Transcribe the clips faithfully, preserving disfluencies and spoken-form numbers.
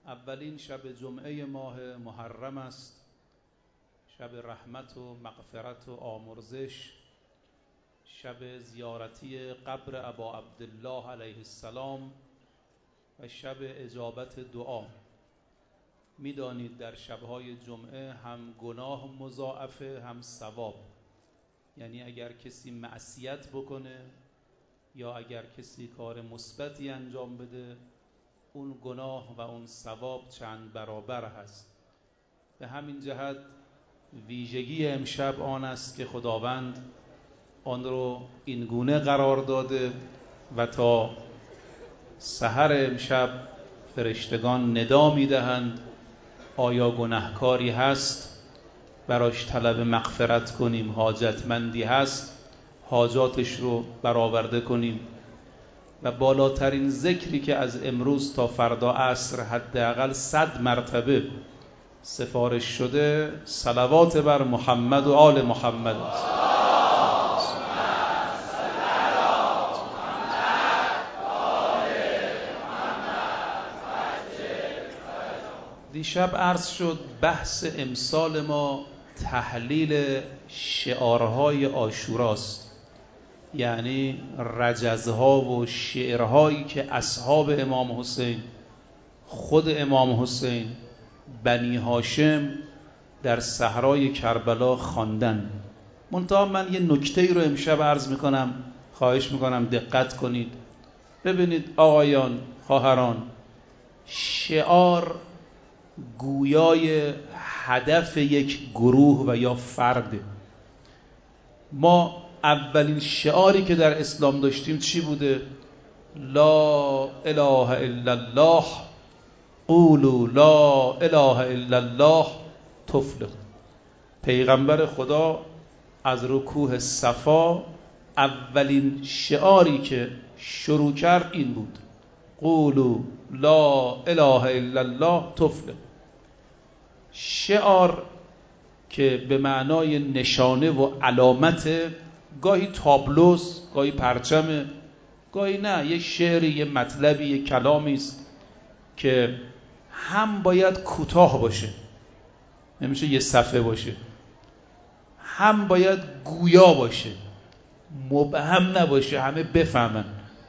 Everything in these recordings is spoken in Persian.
اولین شب جمعه ماه محرم است، شب رحمت و مغفرت و آمرزش، شب زیارتی قبر ابا عبدالله علیه السلام و شب اجابت دعا. میدانید در شبهای جمعه هم گناه مضاعفه هم ثواب، یعنی اگر کسی معصیت بکنه یا اگر کسی کار مثبتی انجام بده، اون گناه و اون ثواب چند برابر هست. به همین جهت ویژگی امشب آن است که خداوند آن رو این گونه قرار داده و تا سحر امشب فرشتگان ندا میدهند آیا گناهکاری هست براش طلب مغفرت کنیم، حاجتمندی هست حاجاتش رو برآورده کنیم. و بالاترین ذکری که از امروز تا فردا عصر حداقل صد مرتبه سفارش شده صلوات بر محمد و آل محمد است. دیشب عرض شد بحث امسال ما تحلیل شعارهای عاشوراست، یعنی رجزها و شعرهایی که اصحاب امام حسین، خود امام حسین، بنی هاشم در صحرای کربلا خواندن. منتها من یه نکته ای رو امشب عرض میکنم، خواهش میکنم دقت کنید. ببینید آقایان، خواهران، شعار گویای هدف یک گروه و یا فرد. ما اولین شعاری که در اسلام داشتیم چی بوده؟ لا اله الا الله قولوا لا اله الا الله تفلحوا. پیغمبر خدا از رکوع صفا اولین شعاری که شروع کرد این بود: قولوا لا اله الا الله تفلحوا. شعار که به معنای نشانه و علامت، گاهی تابلوس، گاهی پرچمه، گاهی نه، یه شعری، یه مطلبی، یه کلامی است که هم باید کوتاه باشه، نمیشه یه صفحه باشه، هم باید گویا باشه، مبهم نباشه همه بفهمن،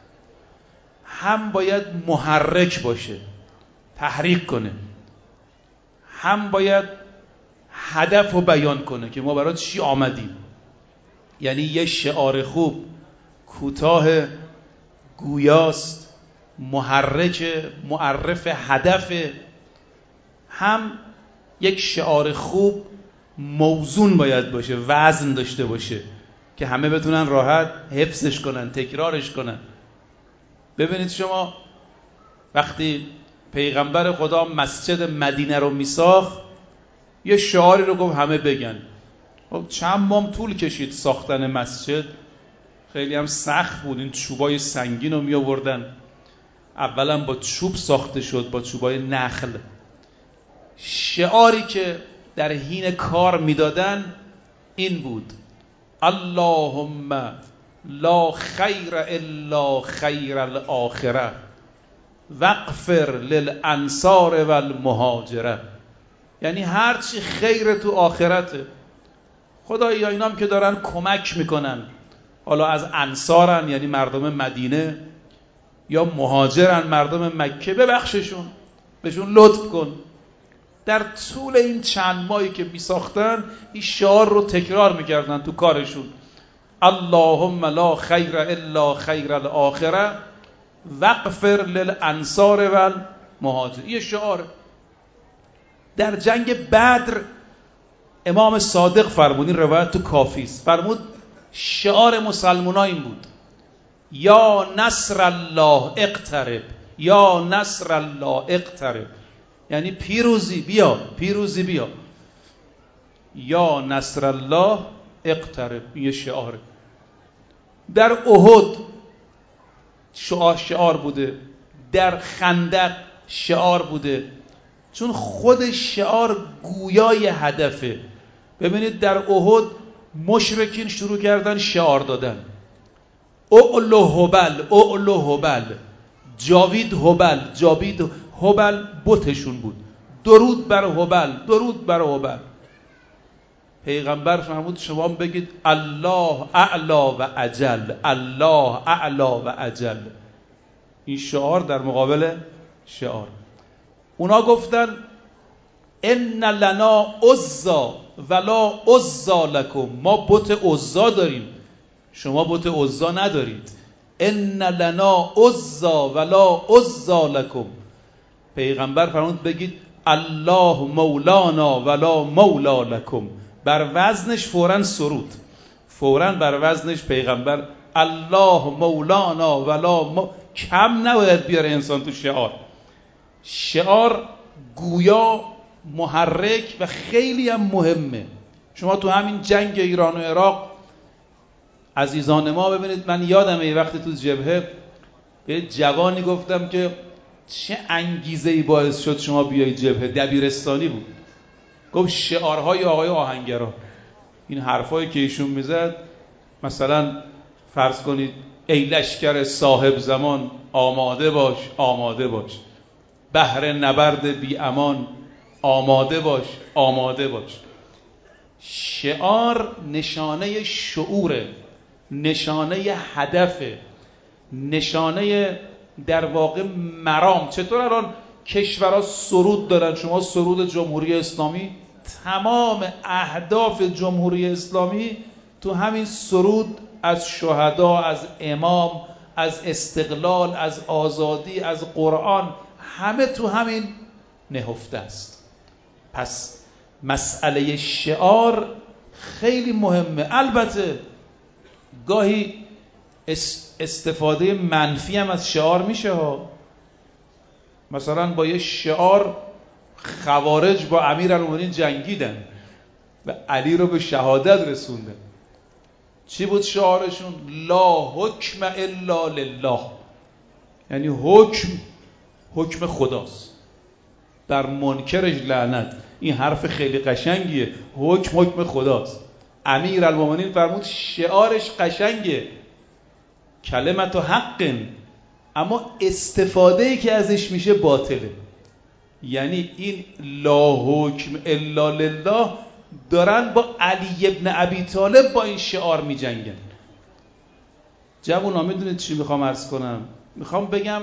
هم باید محرک باشه، تحریک کنه، هم باید هدف رو بیان کنه که ما برای چی آمدیم. یعنی یه شعار خوب کوتاه، گویاست، محرک، معرف هدف. هم یک شعار خوب موزون باید باشه، وزن داشته باشه که همه بتونن راحت حفظش کنن، تکرارش کنن. ببینید شما وقتی پیغمبر خدا مسجد مدینه رو میساخت، یه شعاری رو گفت همه بگن. خب چند ماه طول کشید ساختن مسجد، خیلی هم سخت بود. این چوبای سنگین رو می آوردن، اولا با چوب ساخته شد، با چوبای نخل. شعاری که در حین کار میدادن این بود: اللهم لا خیر الا خیر الاخره واغفر للانصار والمهاجره. یعنی هرچی خیر تو آخرته خدایا، اینا هم که دارن کمک میکنن، حالا از انصارن یعنی مردم مدینه یا مهاجرن مردم مکه، ببخششون، بهشون لطف کن. در طول این چند ماهی که میساختن این شعار رو تکرار میکردن تو کارشون: اللهم لا خیر الا خیر الاخره واغفر للانصار والمهاجر. یه شعار. در جنگ بدر امام صادق فرمود، این روایت تو کافی است، فرمود شعار مسلمان‌ها این بود: یا نصر الله اقترب، یا نصر الله اقترب. یعنی پیروزی بیا، پیروزی بیا. یا نصر الله اقترب، این شعاره. در احد شعار شعار بوده، در خندق شعار بوده، چون خود شعار گویای هدفه. ببینید در احد مشرکین شروع کردن شعار دادن: اعلو هبل، اعلو هبل، جاوید هبل، جاوید هبل بتشون بود. درود بر هبل، درود بر هبل. پیغمبر فرمود شما بگید الله اعلا و اجل، الله اعلا و اجل. این شعار در مقابل شعار. اونا گفتن ان لنا عزا ولا عزا لکم، ما بت عزا داریم شما بت عزا ندارید. ان لنا عزا ولا عزا لکم. پیغمبر فرمود بگید الله مولانا ولا مولا لکم. بر وزنش فوراً سرود، فوراً بر وزنش پیغمبر الله مولانا ولا مو... کم نباید بیاره انسان تو شعار. شعار گویا محرک و خیلی هم مهمه. شما تو همین جنگ ایران و عراق عزیزان ما ببینید، من یادمه یه وقتی تو جبهه به جوانی گفتم که چه انگیزه‌ای باعث شد شما بیایی جبهه، دبیرستانی بود، گفت شعارهای آقای آهنگرا. این حرفایی که ایشون میزد، مثلا فرض کنید ای لشکر صاحب زمان آماده باش، آماده باش، بهر نبرد بی امان آماده باش، آماده باش. شعار نشانه شعوره، نشانه هدفه، نشانه در واقع مرام. چطور الان کشورها سرود دارن؟ شما سرود جمهوری اسلامی، تمام اهداف جمهوری اسلامی تو همین سرود از شهدا، از امام، از استقلال، از آزادی، از قرآن، همه تو همین نهفته است. پس مسئله شعار خیلی مهمه. البته گاهی استفاده منفی هم از شعار میشه ها. مثلا با یه شعار خوارج با امیرالمومنین جنگیدن و علی رو به شهادت رسوندن. چی بود شعارشون؟ لا حکم الا لله، یعنی حکم حکم خداست، در منکرش لعنت. این حرف خیلی قشنگیه، حکم حکم خداست. امیرالمومنین فرمود شعارش قشنگه، کلمت و حق، اما استفاده‌ای که ازش میشه باطله. یعنی این لا حکم الا لله دارن با علی ابن ابی طالب با این شعار میجنگن. جوونا میدونید چی میخوام عرض کنم؟ میخوام بگم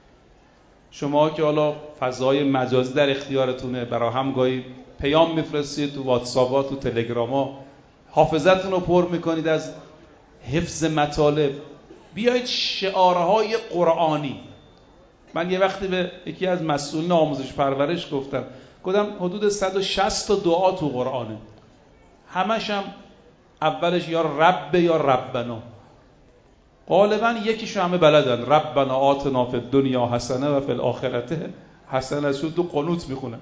شما که حالا فضای مجازی در اختیارتونه، برای هم گاهی پیام میفرستید تو واتساپ، تو تلگراما، حافظتون رو پر میکنید از حفظ مطالب. بیایید شعارهای قرآنی. من یه وقتی به یکی از مسئولین آموزش پرورش گفتم، گفتم حدود صد و شصت تا دعا تو قرآنه، همش هم اولش یا رب یا ربنا. غالبا یکیشو همه بلدن، ربنا آتنا فی الدنیا حسنه و فی الاخرته حسنه، شو تو قنوت میخونن،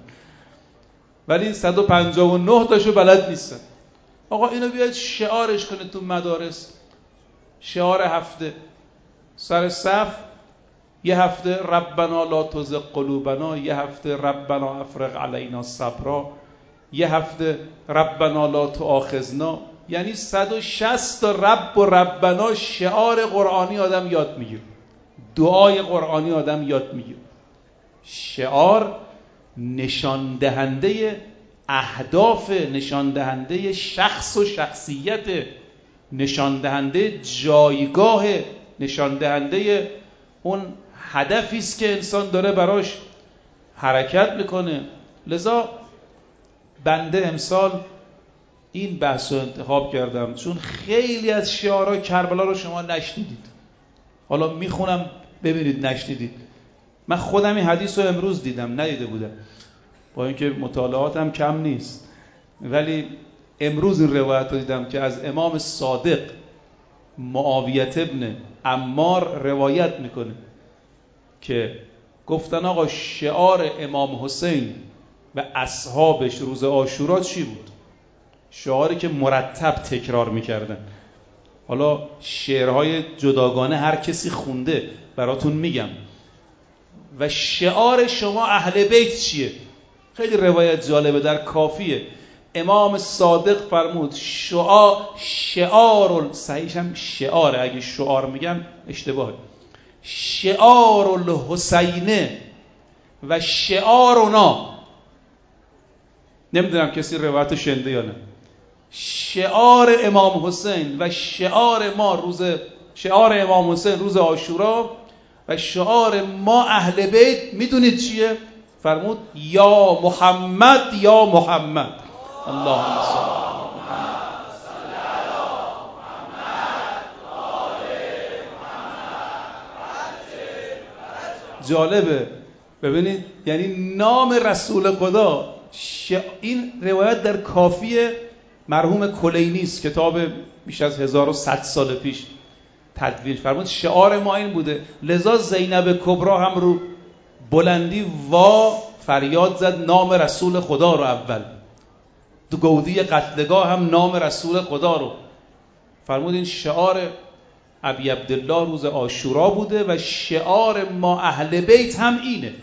ولی صد و پنجاه و نه تاشو بلد نیستن. آقا اینو بیاید شعارش کنید تو مدارس. شعار هفته سر صف، یه هفته ربنا لا تزغ قلوبنا، یه هفته ربنا افرغ علینا صبرا، یه هفته ربنا لا تؤاخذنا. یعنی صد و شصت تا رب و ربنا شعار قرآنی آدم یاد میگیره، دعای قرآنی آدم یاد میگیره. شعار نشان دهنده اهداف، نشان دهنده شخص و شخصیت، نشان دهنده جایگاه، نشان دهنده اون هدفی است که انسان داره براش حرکت میکنه. لذا بنده امسال این بحث رو انتخاب کردم چون خیلی از شعارهای کربلا رو شما نشنیدید. حالا میخونم ببینید نشنیدید. من خودم این حدیث رو امروز دیدم، ندیده بودم، با اینکه مطالعاتم کم نیست، ولی امروز این روایت رو دیدم که از امام صادق معاویه ابن عمار روایت میکنه که گفتن آقا شعار امام حسین و اصحابش روز عاشورا چی بود؟ شعاری که مرتب تکرار میکردن. حالا شعرهای جداگانه هر کسی خونده براتون میگم. و شعار شما اهل بیت چیه؟ خیلی روایت جالبه، در کافیه امام صادق فرمود شعار شعار صحیحش هم شعاره، اگه شعار میگم اشتباهه، شعار الحسینه و شعارنا، نمیدونم کسی روایت شنده یا نه، شعار امام حسین و شعار ما روز شعار امام حسین روز عاشورا و شعار ما اهل بیت میدونید چیه؟ فرمود یا محمد یا محمد. اللهم صل علی محمد. جالبه ببینید، یعنی نام رسول خدا ش... این روایت در کافیه مرحوم کلینی است، کتاب بیش از هزار و صد سال پیش تدوین فرمود شعار ما این بوده. لذا زینب کبرا هم رو بلندی وا فریاد زد نام رسول خدا رو اول، تو گودی قتلگاه هم نام رسول خدا رو فرمود. این شعار ابی عبدالله روز عاشورا بوده و شعار ما اهل بیت هم اینه.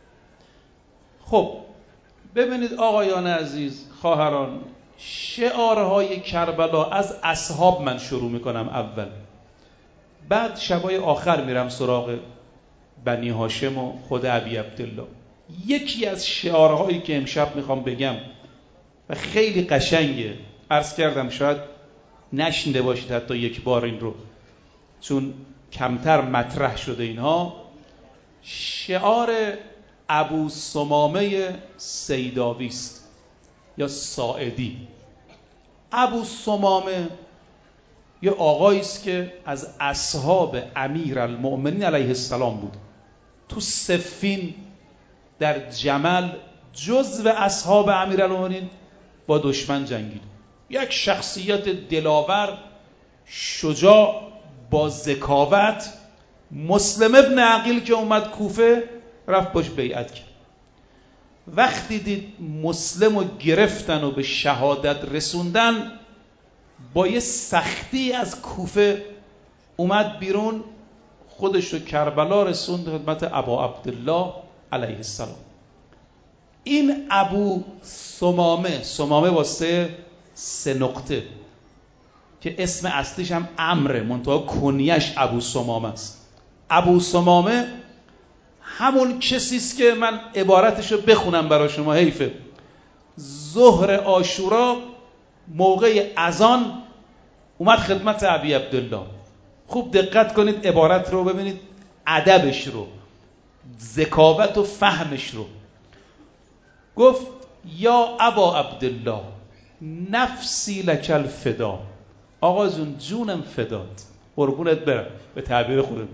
خب ببینید آقایان عزیز، خواهران، شعارهای کربلا از اصحاب من شروع میکنم اول، بعد شبای آخر میرم سراغ بنی هاشم و خود ابی عبدالله. یکی از شعارهایی که امشب میخوام بگم و خیلی قشنگه، عرض کردم شاید نشنیده باشید حتی یک بار این رو، چون کمتر مطرح شده اینها. شعار ابو ثمامه سیداوی است یا ساعدی. ابو ثمامه یه آقایی است که از اصحاب امیرالمؤمنین علیه السلام بود. تو صفین در جمل جزو اصحاب امیرالمؤمنین با دشمن جنگید. یک شخصیت دلاور، شجاع، با ذکاوت. مسلم ابن عقیل که اومد کوفه رفت باش بیعت کرد. وقتی دید مسلم رو گرفتن و به شهادت رسوندن، با یه سختی از کوفه اومد بیرون، خودش رو کربلا رسوند خدمت ابا عبدالله علیه السلام. این ابو ثمامه، ثمامه واسه سه نقطه که اسم اصلیش هم عمره، منتها کنیش ابو ثمامه است. ابو ثمامه همون کسیست که من عبارتشو بخونم برای شما، حیفه. ظهر عاشورا موقع اذان اومد خدمت ابی عبدالله. خوب دقت کنید عبارت رو ببینید، ادبش رو، ذکاوت و فهمش رو. گفت یا ابا عبدالله نفسی لک الفدا. آقا جون جونم فدات، قربونت برم، به تعبیر خودم.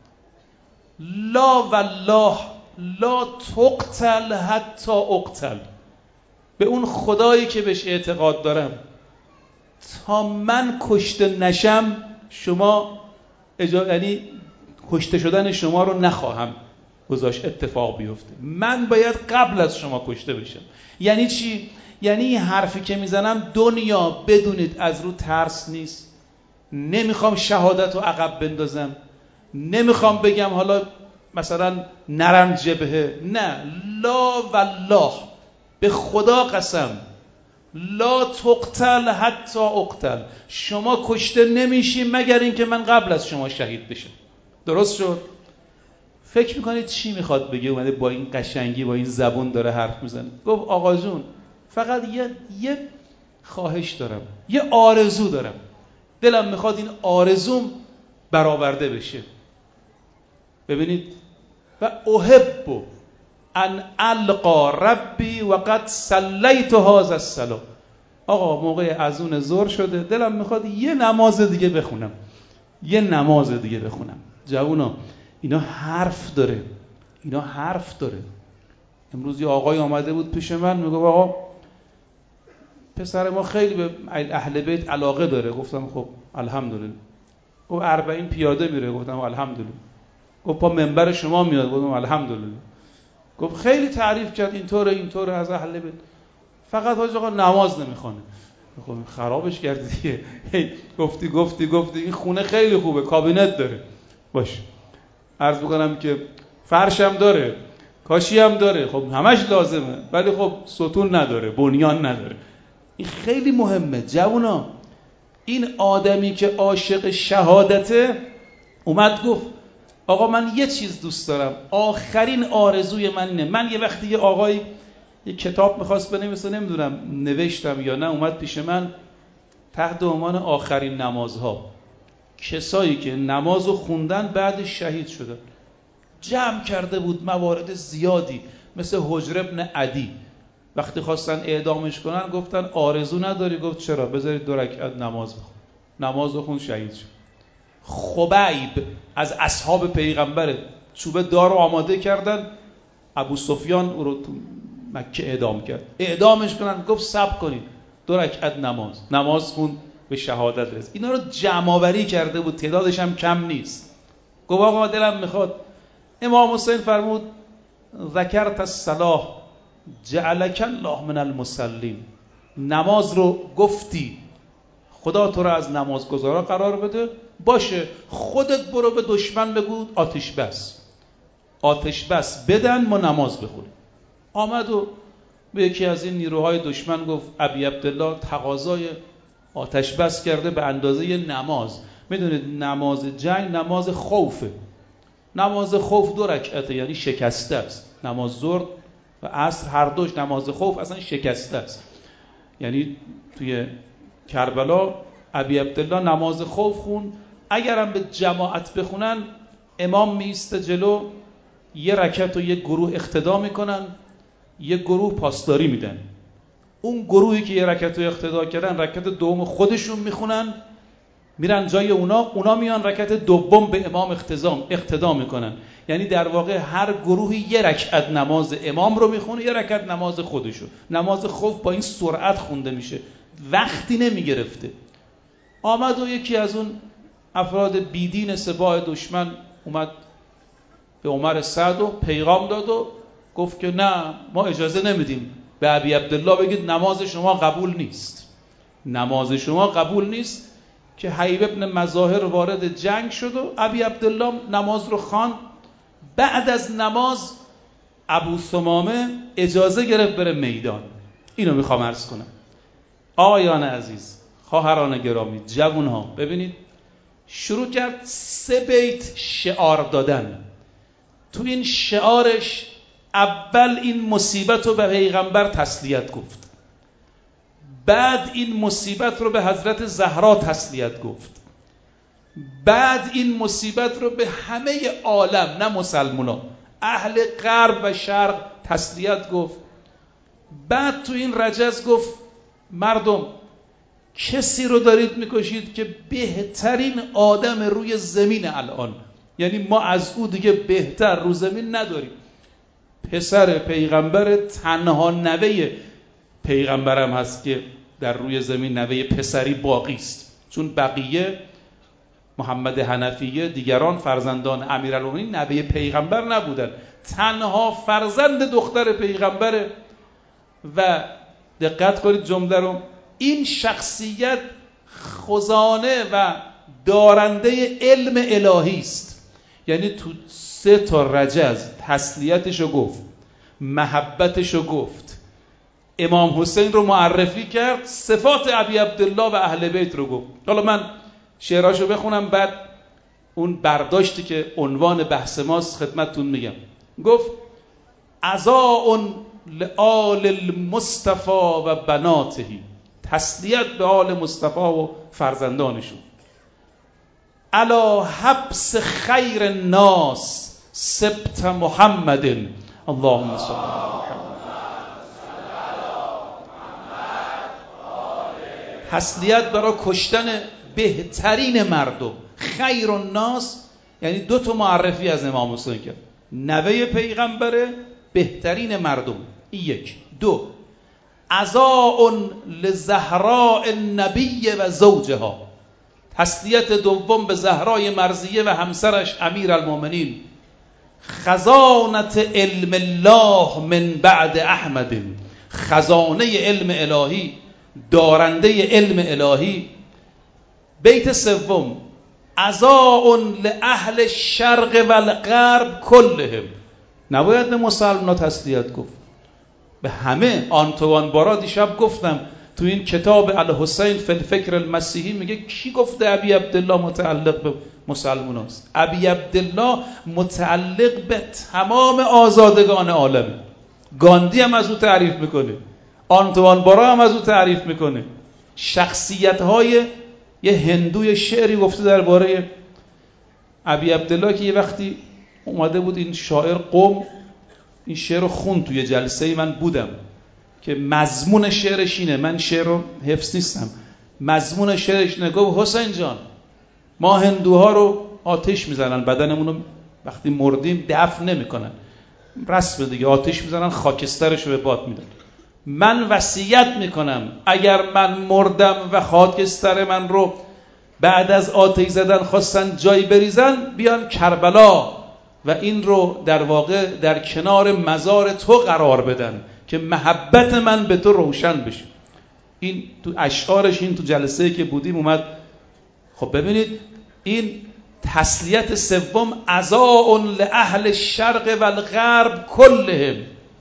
لا والله لا تقتل حتی اقتل. به اون خدایی که بهش اعتقاد دارم، تا من کشته نشم شما اجازه، یعنی کشته شدن شما رو نخواهم گذاشت اتفاق بیفته. من باید قبل از شما کشته بشم. یعنی چی؟ یعنی این حرفی که میزنم دنیا بدونید از رو ترس نیست. نمیخوام شهادت رو عقب بندازم، نمیخوام بگم حالا مثلا نرم جبهه، نه، لا والله به خدا قسم لا تقتل حتی اقتل. شما کشته نمیشیم مگر اینکه من قبل از شما شهید بشم. درست شد؟ فکر میکنید چی میخواد بگه؟ اومده با این قشنگی با این زبون داره حرف میزنه. گفت آقا جون فقط یه یه خواهش دارم، یه آرزو دارم، دلم میخواد این آرزوم برآورده بشه. ببینید، و احب ان القا ربی و قد صلیت هذا الصلاه. آقا موقع اذان ظهر شده، دلم میخواد یه نماز دیگه بخونم، یه نماز دیگه بخونم. جوونا اینا حرف داره، اینا حرف داره. امروز یه آقای آمده بود پیش من، میگه آقا پسر ما خیلی به اهل بیت علاقه داره. گفتم خب الحمدلله. او اربعین پیاده میره. گفتم الحمدلله. گفت پا منبر شما میاد. گفتم الحمدلله. گفت خیلی تعریف کرد اینطوره اینطوره از اهل بیت، فقط حاج آقا نماز نمیخونه. خب خرابش کردی دیگه. گفتی گفتی گفتی این خونه خیلی خوبه، کابینت داره، باش عرض بکنم که فرشم داره، کاشی هم داره، خب همش لازمه، ولی خب ستون نداره، بنیان نداره. این خیلی مهمه جوونا. این آدمی که عاشق شهادته اومد گفت آقا من یه چیز دوست دارم، آخرین آرزوی من اینه. من یه وقتی یه آقایی یه کتاب میخواست بنویسه، نمیدونم نوشتم یا نه، اومد پیش من تحت عنوان آخرین نمازها، کسایی که نمازو خوندن بعد شهید شدن. جمع کرده بود موارد زیادی، مثل حجر ابن عدی وقتی خواستن اعدامش کنن گفتن آرزو نداری؟ گفت چرا، بذارید دو رکعت نماز بخون. نماز بخون، شهید شد. خبیب از اصحاب پیغمبره، چوبه دار رو آماده کردن، ابو سفیان او رو تو مکه اعدام کرد. اعدامش کنن گفت صبر کنید، دو رکعت نماز نماز خون، به شهادت رسید. اینا رو جمع آوری کرده بود، تعدادش هم کم نیست. گفت آقا دلم میخواد. امام حسین فرمود ذکرت الصلاة جعلک الله من المصلین. نماز رو گفتی، خدا تو رو از نمازگزارا قرار بده. باشه، خودت برو به دشمن بگو آتش بس، آتش بس بدن ما نماز بخونیم. آمد و به یکی از این نیروهای دشمن گفت ابی عبدالله تقاضای آتش بس کرده به اندازه نماز. میدونید نماز جنگ نماز خوفه. نماز خوف دو رکعته، یعنی شکسته است. نماز ظهر و عصر هر دوش نماز خوف اصلا شکسته است. یعنی توی کربلا ابی عبدالله نماز خوف خون. اگرم به جماعت بخونن امام میسته جلو، یه رکعت و یه گروه اقتدا میکنن، یه گروه پاسداری میدن. اون گروهی که یه رکعت رو اقتدا کردن رکعت دوم خودشون میخونن، میرن جای اونا، اونا میان رکعت دوم به امام اقتدا اقتدا میکنن. یعنی در واقع هر گروهی یه رکعت نماز امام رو میخونه، یه رکعت نماز خودشو. نماز خوف با این سرعت خونده میشه، وقتی نمیگرفته. آمد و یکی از اون افراد بیدین سپاه دشمن اومد به عمر سعد و پیغام داد و گفت که نه، ما اجازه نمیدیم به ابی عبدالله بگید نماز شما قبول نیست، نماز شما قبول نیست. که حیب ابن مظاهر وارد جنگ شد و ابی عبدالله نماز رو خواند. بعد از نماز ابو ثمامه اجازه گرفت بره میدان. اینو میخوام عرض کنم. آقایان عزیز، خواهران گرامی، جوانها، ببینید شروع کرد سه بیت شعار دادن. تو این شعارش اول این مصیبت رو به پیغمبر تسلیت گفت، بعد این مصیبت رو به حضرت زهرا تسلیت گفت، بعد این مصیبت رو به همه عالم، نه مسلمونا، اهل غرب و شرق تسلیت گفت. بعد تو این رجز گفت مردم کسی رو دارید میکشید که بهترین آدم روی زمین الان، یعنی ما از او دیگه بهتر رو زمین نداریم. پسر پیغمبر، تنها نوه پیغمبرم هست که در روی زمین نوه پسری باقی است، چون بقیه محمد حنفیه دیگران فرزندان امیرالمومنین نوه پیغمبر نبودن. تنها فرزند دختر پیغمبر. و دقت کنید جمله رو، این شخصیت خزانه و دارنده علم الهی است. یعنی تو سه تا رجز تسلیتشو گفت، محبتشو گفت، امام حسین رو معرفی کرد، صفات ابی عبدالله و اهل بیت رو گفت. حالا من شعراشو بخونم، بعد اون برداشتی که عنوان بحث ماست خدمتتون میگم. گفت عزاء لآل المصطفى و بناتهی، تسلیت به آل مصطفی و فرزندانشون. علی حبس خیر الناس سبت محمد، اللهم صل علی محمد. تسلیت برای کشتن بهترین مردم. خیر الناس یعنی دو تا معرفی از امام حسین کرد، نوه پیغمبره، بهترین مردم. این یک. دو، عزاء لزهراء النبی و زوجها، تسلیت دوم به زهرای مرضیه و همسرش امیرالمومنین. خزانت علم الله من بعد احمد، خزانه علم الهی، دارنده علم الهی. بیت سوم، عزاء لأهل الشرق و الغرب کلهم، نباید به مسلمان تسلیت گفت، به همه. آنتوان بارا دیشب گفتم تو این کتاب الحسین فی الفکر المسیحی میگه کی گفته ابی عبدالله متعلق به مسلمان است؟ ابی عبدالله متعلق به تمام آزادگان عالم. گاندی هم از او تعریف میکنه، آنتوان بارا هم از او تعریف میکنه. شخصیت های یه هندوی شعری گفته درباره ابی عبدالله که یه وقتی اومده بود این شاعر قم این شعر رو خون توی جلسه من بودم که مضمون شعرش اینه، من شعر رو حفظ نیستم، مضمون شعرش اینه، گفت حسین جان ما هندوها رو آتش میزنن، بدنمون رو وقتی مردیم دفن نمیکنن، رسم دیگه، آتش میزنن خاکسترش رو به باد میدن. من وصیت میکنم اگر من مردم و خاکستر من رو بعد از آتش زدن خواستن جای بریزن، بیان کربلا و این رو در واقع در کنار مزار تو قرار بدن که محبت من به تو روشن بشه. این تو اشعارش، این تو جلسه‌ای که بودیم اومد. خب ببینید این تسلیت سوم، عزاء لاهل الشرق والغرب كلهم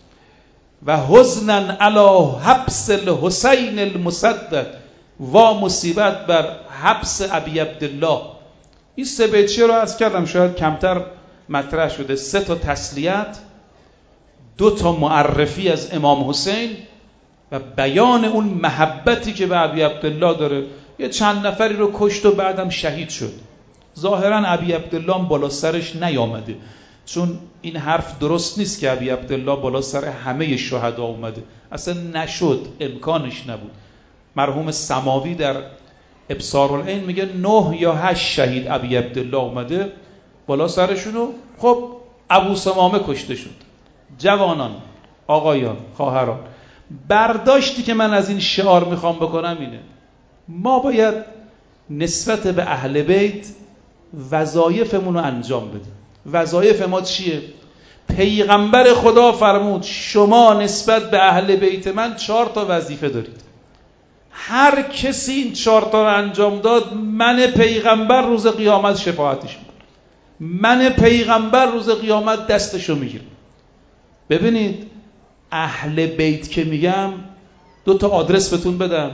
و حزنا علی حبس الحسین المسدد و مصیبت بر حبس ابی عبدالله. این سه بیت رو عرض کردم، شاید کمتر مطرح شده. سه تا تسلیت، دو تا معرفی از امام حسین و بیان اون محبتی که به ابی عبدالله داره. یه چند نفری رو کشت و بعدم شهید شد. ظاهرا ابی عبدالله هم بالا سرش نیامده، چون این حرف درست نیست که ابی عبدالله بالا سر همه شهدا اومده، اصلا نشد، امکانش نبود. مرحوم سماوی در ابصارالعین میگه نه یا هشت شهید ابی عبدالله اومده بالا سرشونو. خب ابو سمامه کشته شد. جوانان، آقایان، خواهران، برداشتی که من از این شعار میخوام بکنم اینه: ما باید نسبت به اهل بیت وظایفمون رو انجام بدیم. وظایف ما چیه؟ پیغمبر خدا فرمود شما نسبت به اهل بیت من چهار تا وظیفه دارید. هر کسی این چهار تا رو انجام داد، من پیغمبر روز قیامت شفاعتش میکنم، من پیغمبر روز قیامت دستشو میگیرم. ببینید اهل بیت که میگم، دو تا آدرس بهتون بدم،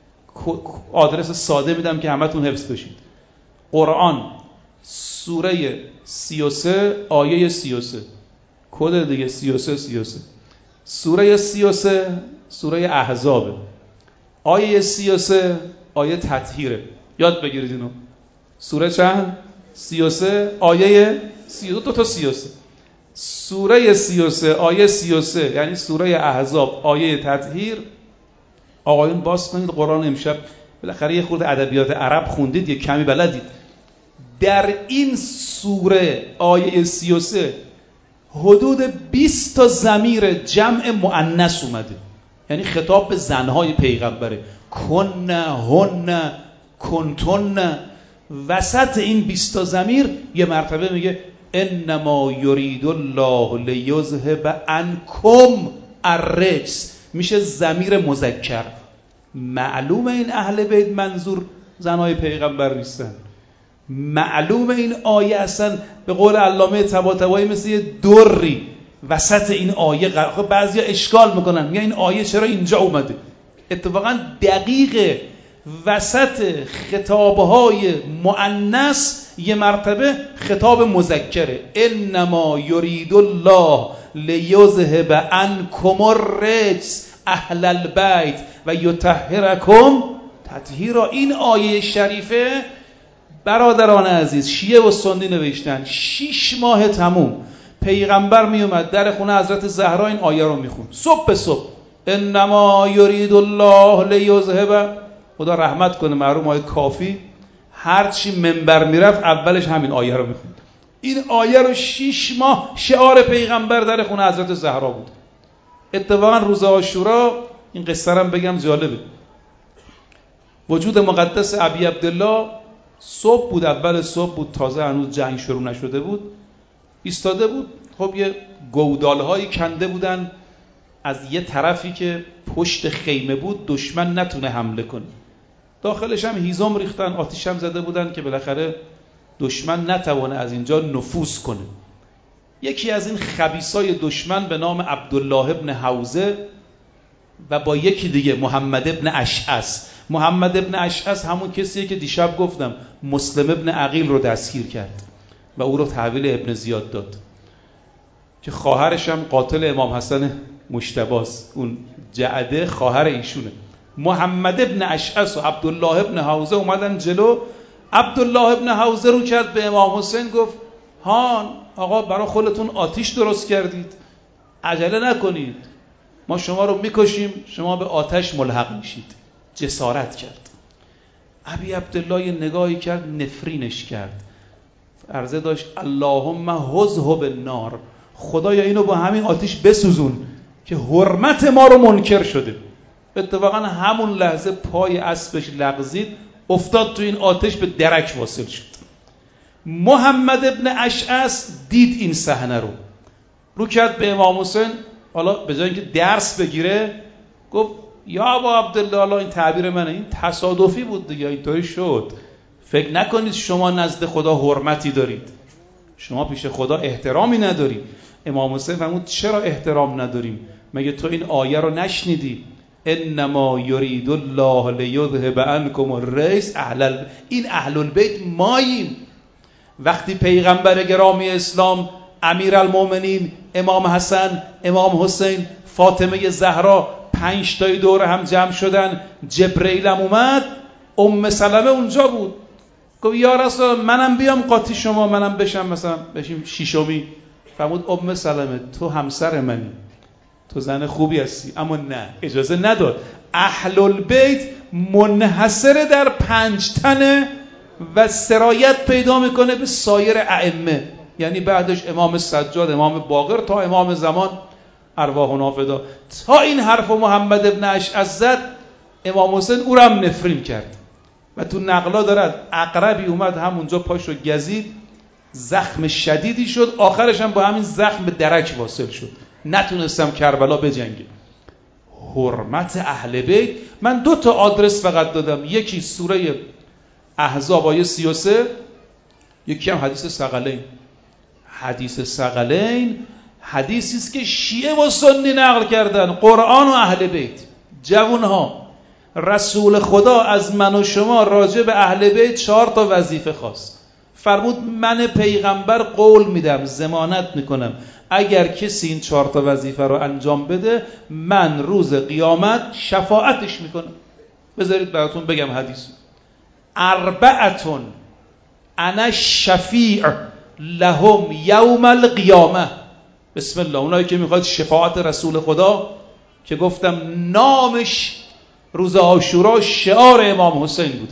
آدرس ساده میدم که همتون حفظ بشید. قرآن سوره سی و سه آیه سی و سه، کد دیگه سی و سه سی و سه. سوره سی و سه سوره احزاب، آیه سی و سه آیه تطهیره. یاد بگیرید اینو. سوره چند؟ سی و سه آیه سی و دو. دو تا سی و سه. سوره سی و سه آیه سی و سه یعنی سوره احزاب آیه تطهیر. آقایون باز کنید قرآن، امشب بالاخره یه خورده ادبیات عرب خوندید، یه کمی بلدید. در این سوره آیه سی و سه حدود بیست تا ضمیر جمع مؤنث اومده، یعنی خطاب به زنهای پیغمبره. کن، هن، کنتن. وسط این بیست تا ضمیر یه مرتبه میگه انما یرید الله لیذهب عنکم الرجس، میشه ضمیر مذکر. معلومه این اهل بیت منظور زنهای پیغمبر نیستن. معلومه این آیه اصلا به قول علامه طباطبایی مثل یه دری وسط این آیه قرار. خب بعضیا اشکال میکنن، میگن این آیه چرا اینجا اومده؟ اتفاقا دقیقه وسط خطابهای مؤنث یه مرتبه خطاب مذکره. انما یرید الله لیذهب عنکم الرجس اهل البیت و یطهرکم تطهیرا. این آیه شریفه برادران عزیز، شیعه و سنی نوشتن شیش ماه تموم پیغمبر می اومد در خونه حضرت زهرا این آیه رو میخوند صبح به صبح. انما یرید الله لیذهب، خدا رحمت کنه مرحوم آقای کافی، هرچی منبر میرفت اولش همین آیه رو میخوند. این آیه رو شیش ماه شعار پیغمبر در خونه حضرت زهرا بود. اتفاقا روز عاشورا، این قصه رو بگم جالبه، وجود مقدس ابی عبدالله صبح بود، اول صبح بود، تازه هنوز جنگ شروع نشده بود، ایستاده بود. خب یه گودال‌هایی کنده بودن از یه طرفی که پشت خیمه بود دشمن نتونه حمله کنه. داخلش هم هیزم ریختن، آتش هم زده بودن که بالاخره دشمن نتونه از اینجا نفوذ کنه. یکی از این خبیثای دشمن به نام عبدالله ابن حوزه و با یکی دیگه محمد ابن اشعث. محمد ابن اشعث همون کسیه که دیشب گفتم مسلم ابن عقیل رو دستگیر کرد و او رو تحویل ابن زیاد داد که خواهرش هم قاتل امام حسن مجتباست. اون جعده خواهر ایشونه. محمد ابن اشعث و عبدالله ابن حوزه اومدن جلو. عبدالله ابن حوزه رو کرد به امام حسین، گفت هان آقا برای خودتون آتیش درست کردید، عجله نکنید، ما شما رو میکشیم، شما به آتش ملحق میشید. جسارت کرد. ابی عبدالله یه نگاهی کرد، نفرینش کرد، عرضه داشت اللهم حزه بالنار، خدایا اینو با همین آتیش بسوزون که حرمت ما رو منکر شده. اتفاقا همون لحظه پای اسبش لغزید، افتاد تو این آتش، به درک واصل شد. محمد ابن اشعث دید این صحنه رو، رو کرد به امام حسین. حالا به جای اینکه درس بگیره گفت یا ابا عبدالله، حالا این تعبیر منه، این تصادفی بود دیگه، اینطوری شد، فکر نکنید شما نزد خدا حرمتی دارید، شما پیش خدا احترامی ندارید. امام حسین فرمود چرا احترام نداریم؟ مگه تو این آیه رو نشنیدی؟ انما یرید الله لیذهب عنکم الرجس اهل، این اهل البیت ماییم. وقتی پیغمبر گرامی اسلام امیرالمومنین امام حسن، امام حسین، فاطمه زهرا پنج تای دور هم جمع شدن، جبرئیل هم اومد، ام سلمه اونجا بود، گفت یا رسول منم بیام قاطی شما، منم بشم مثلا بشیم شیشمی. فرمود ام سلمه تو همسر منی، تو زن خوبی هستی، اما نه، اجازه نداد. اهل البیت منحصر در پنج تنه و سرایت پیدا میکنه به سایر ائمه، یعنی بعدش امام سجاد، امام باقر، تا امام زمان ارواحنا فدا. تا این حرف محمد ابن اشعث زد، امام حسین او را هم نفرین کرد و تو نقلا دارد عقربی اومد همونجا پاشو گزید، زخم شدیدی شد، آخرش هم با همین زخم به درک واصل شد، نتونستم کربلا بجنگه. حرمت اهل بیت. من دو تا آدرس فقط دادم، یکی سوره احزاب آیه سی و سه، یکی هم حدیث ثقلین. حدیث ثقلین حدیثی است که شیعه و سنی نقل کردن، قرآن و اهل بیت. جوانها، رسول خدا از من و شما راجع به اهل بیت چهار تا وظیفه خواست. فرمود من پیغمبر قول میدم، ضمانت میکنم، اگر کسی این چهار تا وظیفه رو انجام بده، من روز قیامت شفاعتش میکنم. بذارید براتون بگم حدیث. اربعتون انا شفیع لهم یوم القیامه. بسم الله. اونایی که میخواد شفاعت رسول خدا، که گفتم نامش روز عاشورا شعار امام حسین بوده،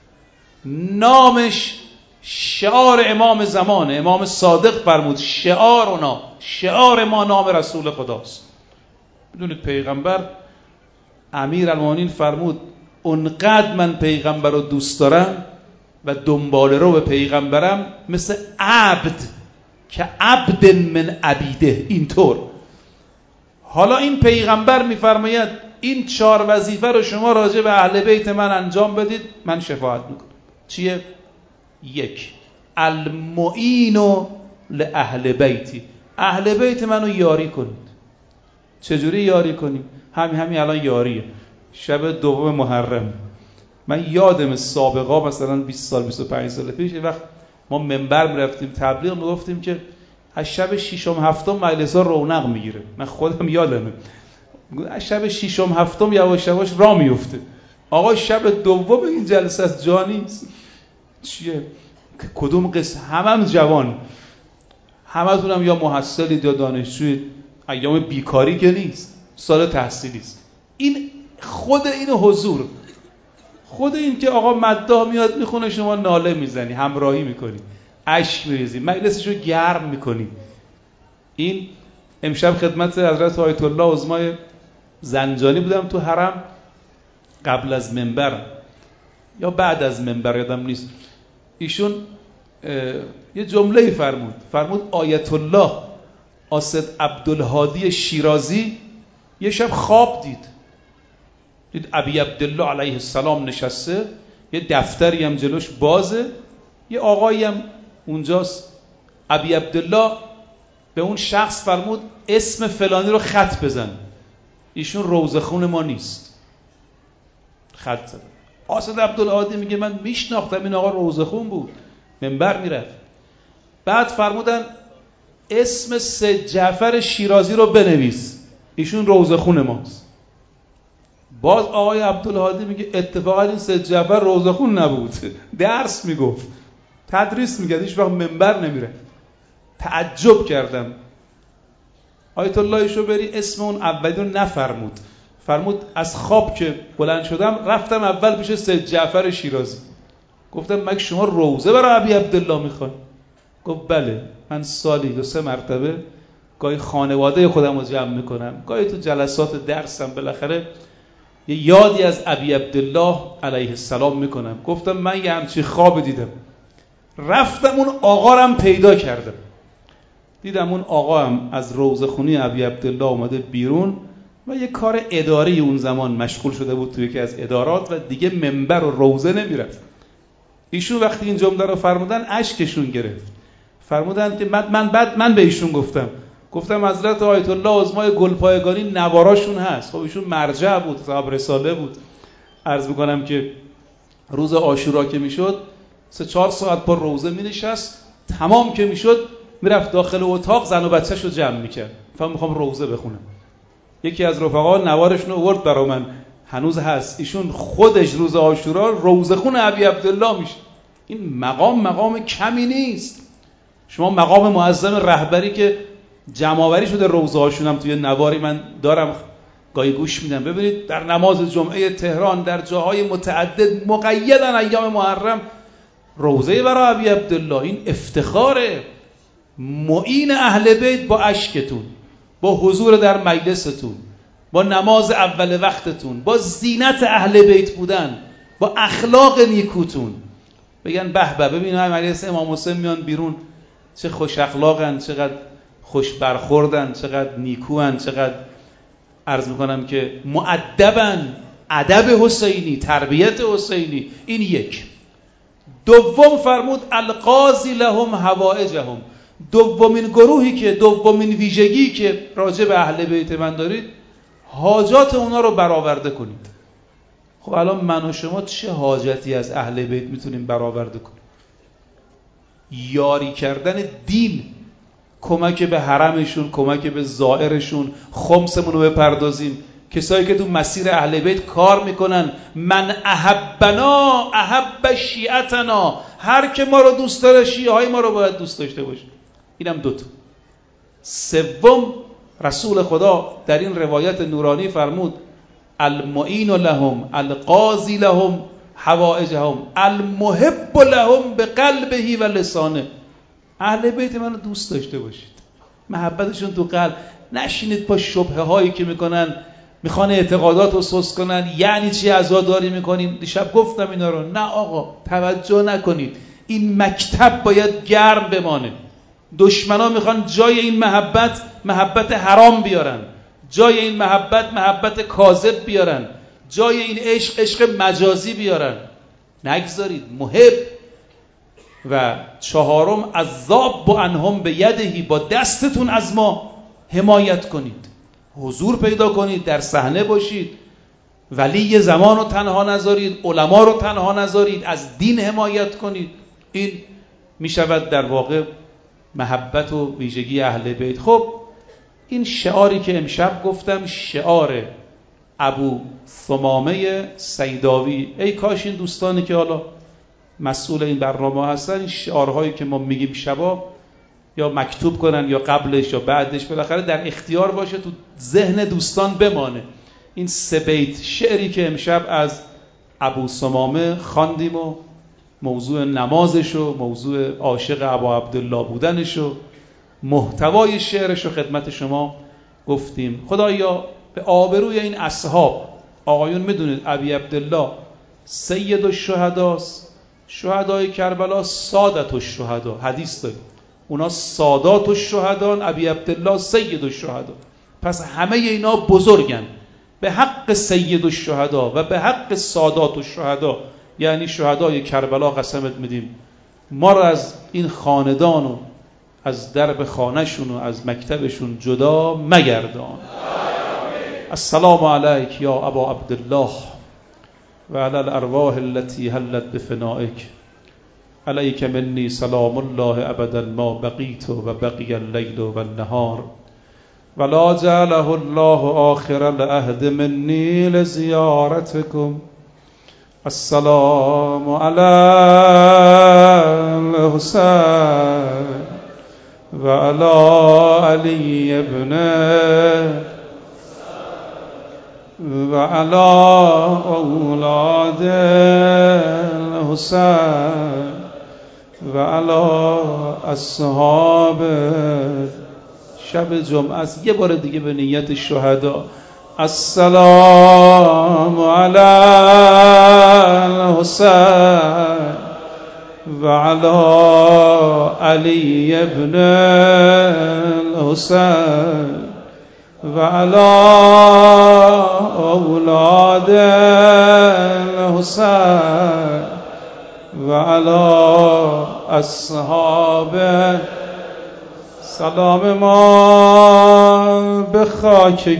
نامش شعار امام زمان، امام صادق فرمود شعارنا، شعار ما نام رسول خداست. بدونید پیغمبر امیرالمومنین فرمود اونقدر من پیغمبر رو دوست دارم و دنبال رو به پیغمبرم مثل عبد که عبد من عبیده. اینطور حالا این پیغمبر میفرماید این چهار وظیفه رو شما راجع به اهل بیت من انجام بدید، من شفاعت میکنم. چیه؟ یک، المعین لاهل بیتی، اهل بیت منو یاری کنید. چجوری یاری کنیم؟ همین همین الان یاریه. شب دوم محرم من یادم سابقا مثلا بیست سال بیست و پنج سال پیش وقت ما منبر میرفتیم تبلیغ، میگفتیم که از شب ششم هفتم مجلس‌ها رونق میگیره. من خودم یادمه از شب ششم هفتم یواش یواش راه میفته. آقا شب دوم این جلسه از جا نیست. چیه؟ کدوم قصه؟ همه هم جوان، همتون هم یا محصلید یا دانشجوید، ایام بیکاری که نیست، سال تحصیلی است. این خود این حضور، خود این که آقا مداح میاد میخونه، شما ناله میزنی، همراهی میکنی، اشک میریزی، مجلسشو گرم میکنی. این امشب خدمت حضرت آیت الله عظمای زنجانی بودم تو حرم، قبل از منبر یا بعد از منبر یادم نیست. ایشون یه جمله فرمود، فرمود آیت الله اسد عبدالهادی شیرازی یه شب خواب دید، دید ابی عبدالله علیه السلام نشسته، یه دفتری هم جلوش بازه، یه آقایی هم اونجاست. ابی عبدالله به اون شخص فرمود اسم فلانی رو خط بزن. ایشون روضه خون ما نیست. خط زد. قاصد عبدالهادی میگه من میشناختم این آقا روضه خون بود، منبر میرفت. بعد فرمودن اسم سید جعفر شیرازی رو بنویس، ایشون روضه خون ماست. باز آقای عبدالهادی میگه اتفاقا این سید جعفر روضه خون نبود، درس میگفت، تدریس میکرد، هیچ وقت منبر نمیره. تعجب کردم. آیت الله شوبری اسم اون اولی رو نفرمود، فرمود از خواب که بلند شدم رفتم اول پیش سید جعفر شیرازی، گفتم مگه شما روضه برای ابی عبدالله میخواین؟ گفت بله، من سالی دو سه مرتبه گاهی خانواده خودم رو جمع میکنم، گاهی تو جلسات درسم بالاخره یه یادی از ابی عبدالله علیه السلام میکنم. گفتم من یه همچی خواب دیدم، رفتم اون آقا رم پیدا کردم، دیدم اون آقا هم از روضه خونی ابی عبدالله اومده بیرون و یه کار اداری اون زمان مشغول شده بود توی یکی از ادارات و دیگه منبر و روضه نمیرفت. ایشون وقتی این جمله رو فرمودن اشکشون گرفت. فرمودن که من من بعد من به ایشون گفتم گفتم حضرت آیت الله عظمای گلپایگانی نواراشون هست. خب ایشون مرجع بود، صاحب رساله بود. عرض میکنم که روز عاشورا که میشد سه چهار ساعت پر روضه مینشست، تمام که میشد میرفت داخل اتاق زن و بچه‌شو جمع میکرد. فهم میخوام روضه بخونم. یکی از رفقا نوارشون رو آورد برا من، هنوز هست. ایشون خودش روز عاشورا روضه خون ابی عبدالله میشه. این مقام مقام کمی نیست. شما مقام معظم رهبری که جمع‌آوری شده روضه هاشون هم توی نواری من دارم گاهی گوش میدم. ببینید در نماز جمعه تهران در جاهای متعدد مقیدن ایام محرم روضه برای ابی عبدالله. این افتخاره. معین اهل بیت با اشکتون، با حضور در مجلستون، با نماز اول وقتتون، با زینت اهل بیت بودن، با اخلاق نیکوتون بگن به به ببین مجلس امام حسین میان بیرون چه خوش اخلاقن، چقدر خوش برخوردن، چقدر نیکوان، چقدر عرض میکنم که مؤدبن، ادب حسینی، تربیت حسینی. این یک. دوم فرمود القاضی لهم حوائجهم. دومین گروهی که دومین ویژگی که راجع به اهل بیت من دارید، حاجات اونا رو برآورده کنید. خب الان من و شما چه حاجتی از اهل بیت میتونیم برآورده کنیم؟ یاری کردن دین، کمک به حرمشون، کمک به زائرشون، خمسمون رو بپردازیم. کسایی که تو مسیر اهل بیت کار میکنن، من احبنا احب شیعتنا، هر که ما رو دوست داره شیعه های ما رو باید دوست داشته باشه. اینم دوتا. سوم رسول خدا در این روایت نورانی فرمود المعین لهم القاضی لهم حوائجهم المحب لهم بقلبه و لسانه. اهل بیت منو دوست داشته باشید، محبتشون تو قلب، نشینید پا شبهه هایی که میکنن، میخوان اعتقادات رو سوس کنن. یعنی چی عزاداری میکنیم؟ دیشب گفتم اینا رو. نه آقا، توجه نکنید. این مکتب باید گرم بمانه. دشمنا میخوان جای این محبت محبت حرام بیارن، جای این محبت محبت کاذب بیارن، جای این عشق عشق مجازی بیارن. نگذارید. محب. و چهارم عذاب با انهم به یدهی، با دستتون از ما حمایت کنید، حضور پیدا کنید، در صحنه باشید، ولی زمان رو تنها نذارید، علما رو تنها نذارید، از دین حمایت کنید. این میشود در واقع محبت و ویژگی اهل بیت. خب این شعاری که امشب گفتم شعار ابو ثمامه سیداوی. ای کاش این دوستانی که حالا مسئول این برنامه هستن این شعارهایی که ما میگیم شبا یا مکتوب کنن یا قبلش یا بعدش، بالاخره در اختیار باشه، تو ذهن دوستان بمانه. این سه بیت شعری که امشب از ابو ثمامه خواندیم و موضوع نمازش و موضوع عاشق ابا عبدالله بودنش و محتوای شعرش رو خدمت شما گفتیم. خدایا به آبروی این اصحاب، آقایون میدونید ابی عبدالله سید الشهداست، شهدای کربلا سادت الشهدا، حدیث داریم اونا سادات الشهدان، ابی عبدالله سید الشهدا. پس همه اینا بزرگن. به حق سید الشهدا و به حق سادات الشهدا، یعنی شهدای کربلا قسمت میدیم ما را از این خاندان و از درب خانهشون و از مکتبشون جدا مگردان. السلام علیک یا ابا عبدالله و علی الارواح التي حلت بفنائک، علیک منی سلام الله ابدا ما بقیت و بقی اللیل و النهار ولا جعله الله آخر العهد منی لزیارتکم. السلام علی الحسین و علی علی ابن و علی اولاد الحسین و علی اصحاب. شب جمعه است، یه بار دیگه به نیت شهدا. السلام علی الحسین و علی علی ابن الحسین و علی اولاد الحسین و علی اصحاب. سلام ما به خاک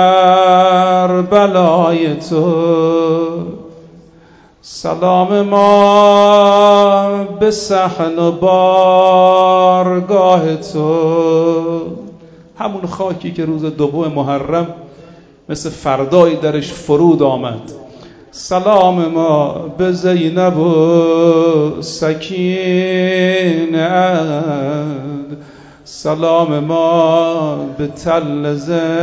کربلای تو، سلام ما به صحن و بارگاه تو، همون خاکی که روز دوم محرم مثل فردایی درش فرود آمد. سلام ما به زینب و سکینه، سلام ما به تل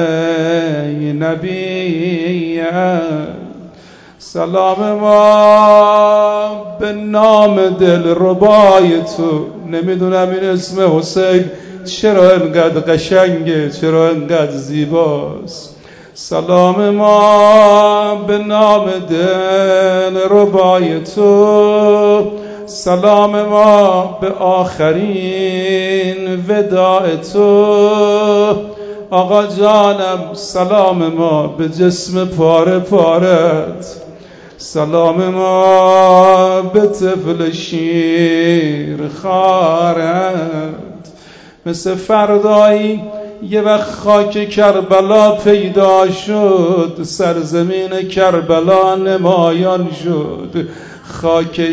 زینبیه، سلام ما به نام دلربای تو. نمیدونم این اسم حسین چرا انقدر قشنگه، چرا انقدر زیباست. سلام ما به نام دلربای تو، سلام ما به آخرین وداع تو. آقا جانم سلام ما به جسم پاره پارت، سلام ما به طفل شیر خارت. مثل فردایی یه وقت خاک کربلا پیدا شد، سرزمین کربلا نمایان شد، خاک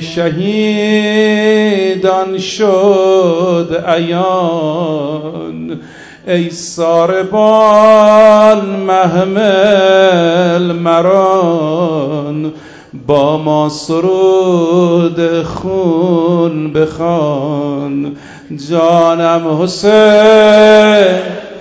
شهیدان شد عیان. ای ساربان محمل مران، با ما سرود خون بخوان. جانم حسین،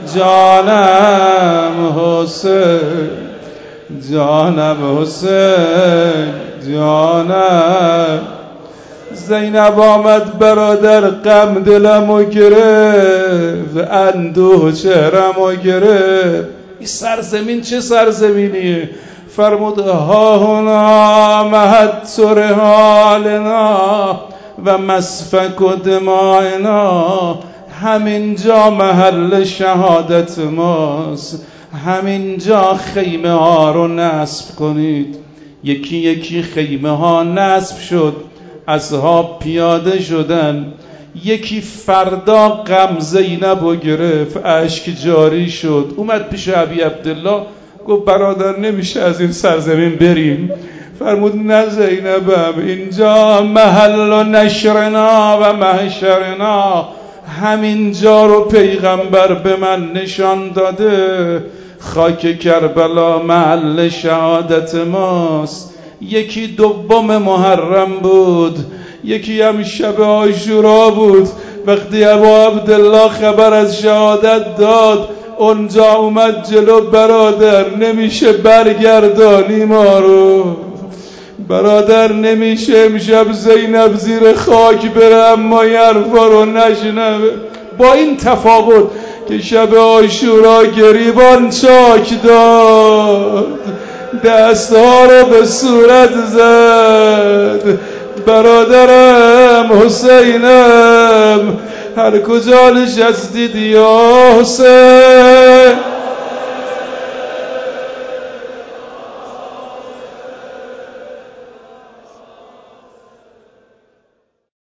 جانم حسین، جانم حسین، جانم. زینب آمد برادر، غم دلمو گرفت، اندوه چهرمو گرفت. این سرزمین چه سرزمینیه؟ فرمود ها هنا مهد رحالنا و مسفک و دمائنا. همینجا محل شهادت ماست، همینجا خیمه ها رو نصب کنید. یکی یکی خیمه ها نصب شد، اصحاب پیاده شدن. یکی فردا غم زینب رو گرفت، اشک جاری شد، اومد پیش ابی عبدالله گفت برادر نمیشه از این سرزمین بریم. فرمود نه زینبم، اینجا محل و نشرنا و محشرنا، همینجا رو پیغمبر به من نشان داده. خاک کربلا محل شهادت ماست. یکی دوم محرم بود، یکی هم شب عاشورا بود. وقتی ابا عبدالله خبر از شهادت داد، اونجا اومد جلو. برادر نمیشه برگردانی ما رو، برادر نمیشه امشب زینب زیر خاک بره اما یه حرفا رو نشنوه. با این تفاوت که شب عاشورا گریبان چاک داد، دستها رو به صورت زد. برادرم حسینم هر کجا نشستید یا حسین،